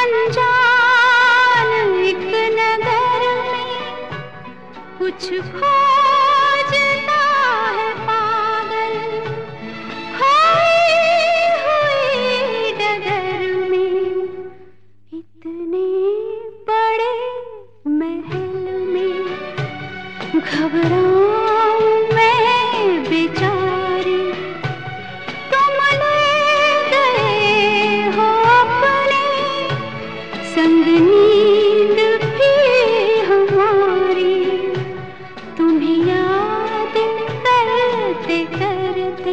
अनजान एक नगर में कुछ खोजता है पागल, खोई हुई डगर में। इतने बड़े महल में घबराऊं मैं बेचारी, तुम ले गए हो अपने संग नींद भी हमारी, तुम्हें याद करते करते।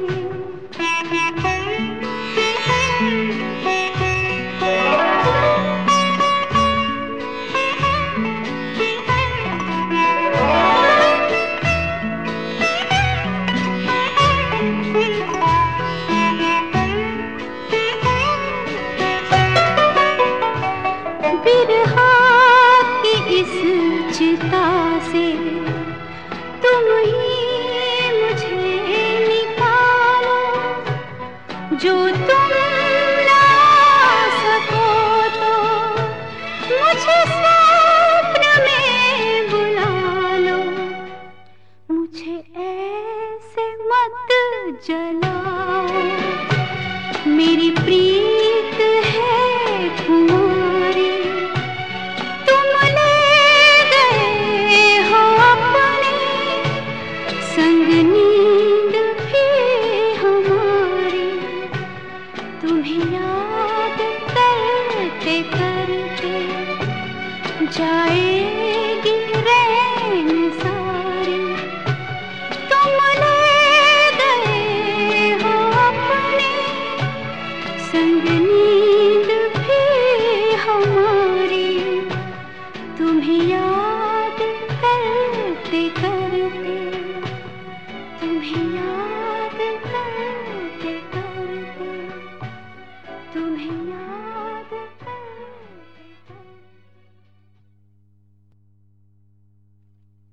बिरहा की इस चिता से तुम ही मुझे निकालो, जो तुम ना सको तो मुझे स्वप्न में बुला लो। मुझे ऐसे मत जलाओ, मेरी प्रीत है कुंवारी, तुम ले गए हो अपने संग नींद भी हमारी, तुम्हें याद करते करते जाए